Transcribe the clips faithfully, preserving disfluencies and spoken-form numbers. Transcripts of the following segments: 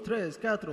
três, quatro.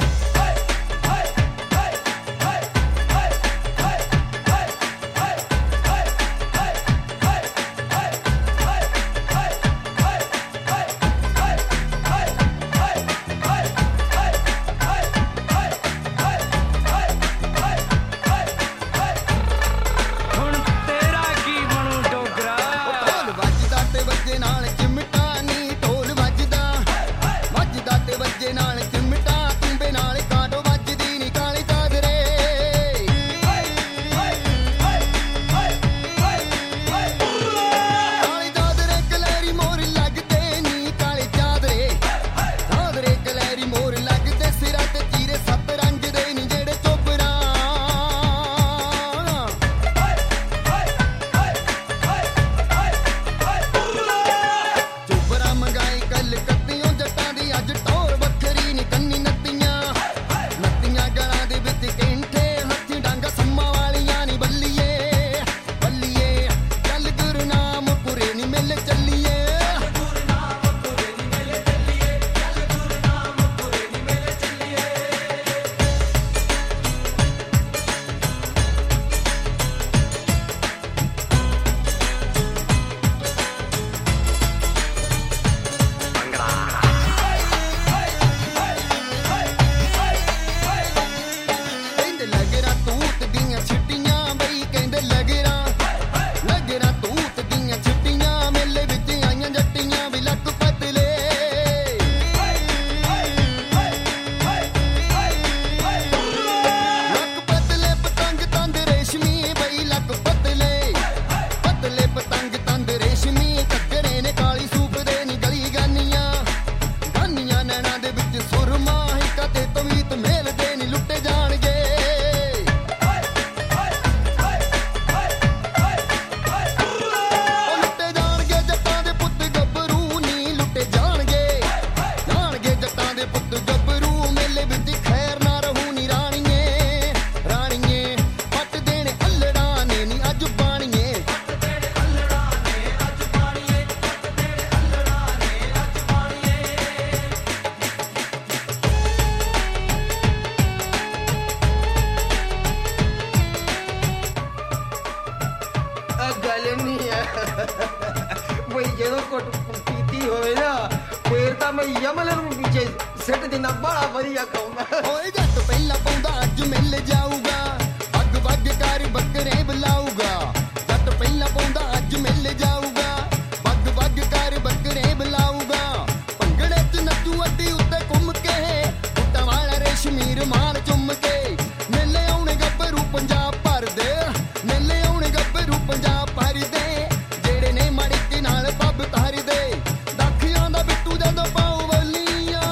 ਬਈ ਜਦੋਂ ਕੁੱਟ ਪੀਤੀ ਹੋਵੇ ਨਾ ਫੇਰ ਤਾਂ ਮੈਂ ਯਮਲ ਨੂੰ ਪਿੱਛੇ ਸਿੱਟ ਦਿੰਦਾ ਬੜਾ ਵਧੀਆ ਖਾਉਂਦਾ ਓਏ ਜੱਟ ਪਹਿਲਾਂ ਪਾਉਂਦਾ ਅੱਜ ਮਿਲ ਜਾਊਗਾ ਅੱਗ ਵੱਗ ਕਰ ਬੱਕਰੇ ਬੁਲਾਊਗਾ ਜੱਟ ਪਹਿਲਾਂ ਪਾਉਂਦਾ ਅੱਜ ਮਿਲ ਜਾਊਗਾ ਵੱਗ ਵੱਗ ਕਰ ਬੱਕਰੇ ਬੁਲਾਊਗਾ ਭੰਗੜੇ 'ਚ ਨੱਚੂ ਅੱਡੀ ਉੱਤੇ ਘੁੰਮ ਕੇ ਉੱਟਾਂ ਵਾਲਾ ਰੇਸ਼ਮੀ ਰੁਮਾਲ ਚੁੰਮ ਕੇ ਮੇਲੇ ਆਉਣੇ ਗੱਭਰੂ ਪੰਜਾਬ ਭਰ ਦੇ ਮੇਲੇ ਆਉਣੇ ਗੱਭਰੂ ਪੰਜਾਬ ਭਰ ਦੇ ਜਿਹੜੇ ਨੇ ਮੜਕੇ ਨਾਲ ਪੱਬ ਤਾਰਦੇ ਦਾਖੀਆਂ ਦਾ ਬਿੱਟੂ ਜਦੋਂ ਪਾਉ ਵਲੀਆਂ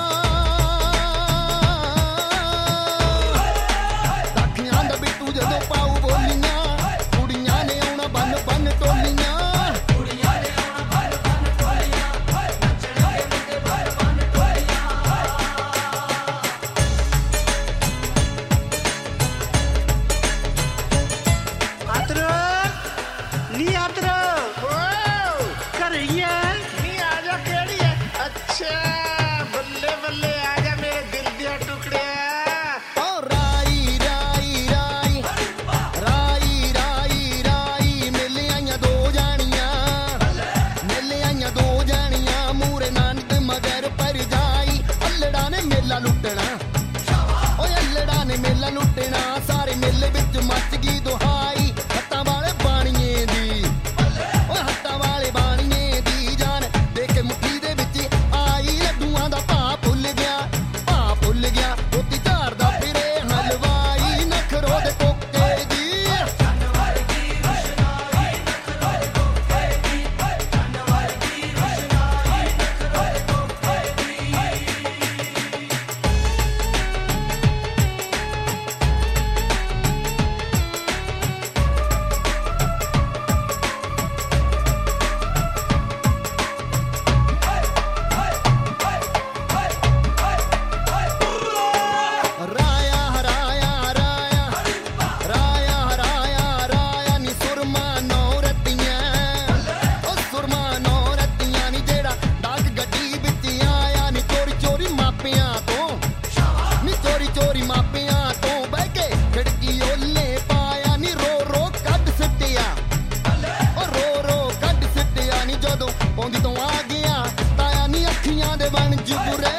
ਦਾਖੀਆਂ ਦਾ ਬਿੱਟੂ ਜਦੋਂ ਪਾਉ ਬੋਲੀਆਂ ਕੁੜੀਆਂ ਨੇ ਆਉਣਾ ਬੰਨ ਬੰਨ ਟੋਲੀਆਂ ਕੁੜੀਆਂ ਨੇ ਆਉਣਾ ਬੰਨ ਬੰਨ ਟੋਲੀਆਂ ਨੱਚਣਗੇ ਮੁੰਡੇ ਬੰਨ ਬੰਨ ਟੋਲੀਆਂ ਮਜਬੂਰ